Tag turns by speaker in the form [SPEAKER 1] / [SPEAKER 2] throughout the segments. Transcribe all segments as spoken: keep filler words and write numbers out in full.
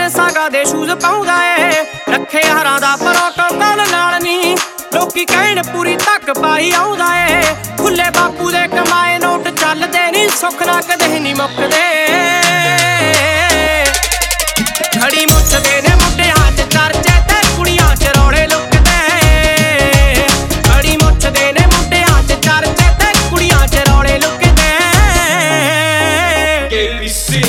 [SPEAKER 1] Saga ਦੇ shoes ਪਾਉਂਦਾ ਏ, ਰੱਖੇ ਹਰਾਂ ਦਾ ਪ੍ਰੋਟੋਕਾਲ ਨਾਲ ਨੀ। ਲੋਕੀ ਕਹਿਣ ਪੂਰੀ ਤੱਕ ਪਾਈ ਆਉਂਦਾ ਏ, ਖੁੱਲੇ ਬਾਪੂ ਦੇ ਕਮਾਏ ਨੋਟ ਚੱਲਦੇ ਨੀ, ਸੁੱਖ ਨਾ ਕਦੇ ਨੀ ਮੁੱਕਦੇ। ਖੜੀ ਮੁੱਛ ਦੇ ਨੇ ਮੁੰਡਿਆਂ ਚ ਚਰਚੇ ਤੇ ਕੁੜੀਆਂ ਚ ਰੌਲੇ ਲੁਕਦੇ। ਖੜੀ ਮੁੱਛ ਦੇ ਨੇ ਮੁੰਡਿਆਂ ਚ ਚਰਚੇ ਤੇ ਕੁੜੀਆਂ ਚ ਰੌਲੇ ਲੁਕਦੇ। ਕੇ ਬੀ ਸੀ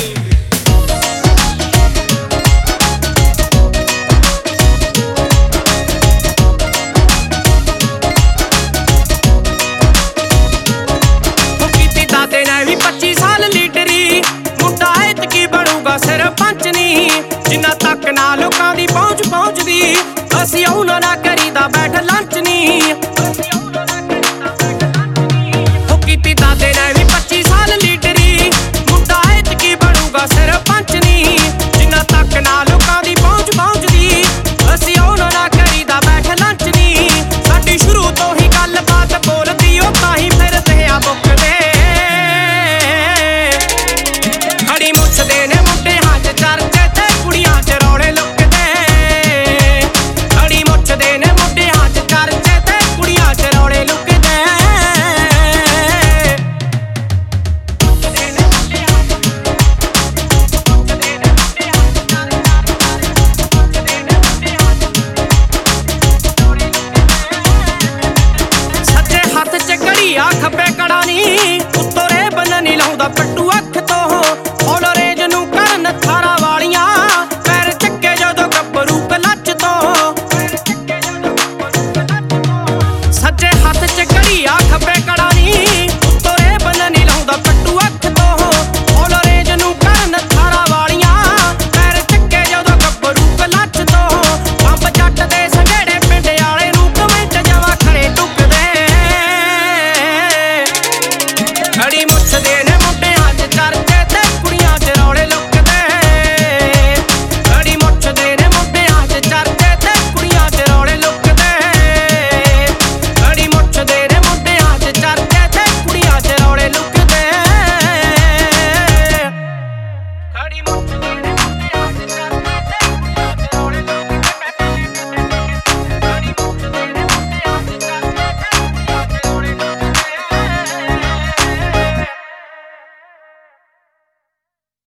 [SPEAKER 1] ਪੱਚੀ ਸਾਲ ਲੀਡਰੀ, ਮੁੰਡਾ ਐਤਕੀ ਬਣੂਗਾ ਸਰਪੰਚ ਨੀ। ਜਿੰਨਾ ਤੱਕ ਨਾ ਲੋਕਾਂ ਦੀ ਪਹੁੰਚ ਪਹੁੰਚਦੀ, ਅਸੀਂ ਉਹਨਾਂ ਨਾਲ ਕਰੀਦਾ ਬੈਠ ਲੰਚ ਨੀ। ਉਹ ਕੀਤੀ ਦਾਦੇ ਨੇ ਵੀ ਪੱਚੀ ਸਾਲ ਲੀਡਰੀ, ਮੁੰਡਾ ਐਤਕੀ ਬਣੂਗਾ ਸਰਪੰਚ ਨੀ। ਜਿੰਨਾ ਤੱਕ ਨਾ ਲੋਕਾਂ ਦੀ ਪਹੁੰਚ ਪਹੁੰਚਦੀ, ਅਸੀਂ ਉਹਨਾਂ ਨਾਲ ਕਰੀਦਾ ਬੈਠ ਲੰਚ ਨੀ। ਸਾਡੀ ਸ਼ੁਰੂ ਤੋਂ ਹੀ ਗੱਲਬਾਤ ਬੋਲਦੀ, ਉਹ ਤਾਂ ਹੀ ਫਿਰਦੇ ਆ ਮੁੱਕਦੇ। ਖੜੀ ਮੁੱਛ ਦੇ ਨੇ ਮੁੰਡਿਆਂ ਚ ਚਰਚੇ ਤੇ ਕੁੜੀਆਂ ਚ ਰੌਲੇ ਲੁਕਦੇ। ਖੜੀ ਮੁੱਛ ਦੇ ਨੇ ਮੁੰਡਿਆਂ ਚ ਚਰਚੇ ਤੇ ਕੁੜੀਆਂ ਚ ਰੌਲੇ ਲੁਕਦੇ। ਸੱਜੇ ਹੱਥ ਚ ਘੜੀ ਆ, ਖੱਬੇ ਕੜਾ ਨੀ, ਉੱਤੋਂ ਰੇਬਨ ਨੀ ਲਾਉਂਦਾ ਪੱਟੂ ਅੱਖ ਤੋਂ। ਔਲਰੇਜ ਨੂੰ ਕਰਨ ਥਾਰਾਂ ਵਾਲੀਆਂ, ਪੈਰ ਚੱਕੇ ਜਦੋਂ ਗੱਭਰੂ ਕਲੱਚ ਤੋਂ। ਸੱਜੇ ਹੱਥ ਚ ਘੜੀ ਆ, ਖੱਬੇ ਕੜਾ ਨੀ, ਉੱਤੋਂ ਰੇਬਨ ਨੀ ਲਾਉਂਦਾ ਪੱਟੂ ਅੱਖ ਤੋਂ। ਔਲਰੇਜ ਨੂੰ ਕਰਨ ਥਾਰਾਂ ਵਾਲੀਆਂ, ਪੈਰ ਚੱਕੇ ਜਦੋਂ ਗੱਭਰੂ ਕਲੱਚ ਤੋਂ। ਬੰਬ ਜੱਟ ਦੇ ਸੰਘੇੜੇ ਪਿੰਡ ਵਾਲੇ ਨੂੰ ਕਮੈਂਟ ਜਵਾ ਖੜੇ ਟੁੱਕਦੇ। ਖੜੀ ਮੁੱਛ ਦੇ ਨੇ ਮੁੰਡਿਆਂ ਚ ਚਰਚੇ ਤੇ ਕੁੜੀਆਂ ਚ ਰੌਲੇ ਲੁਕਦੇ। ਖੜੀ ਮੁੱਛ ਦੇ ਨੇ ਮੁੰਡਿਆਂ ਚ ਚਰਚੇ ਤੇ ਕੁੜੀਆਂ ਚ ਰੌਲੇ ਲੁਕਦੇ। ਖੜੀ ਮੁੱਛ ਦੇ ਨੇ ਮੁੰਡਿਆਂ ਚ ਚਰਚੇ ਤੇ ਕੁੜੀਆਂ ਚ ਰੌਲੇ ਲੁਕਦੇ। ਖੜੀ ਮੁੱਛ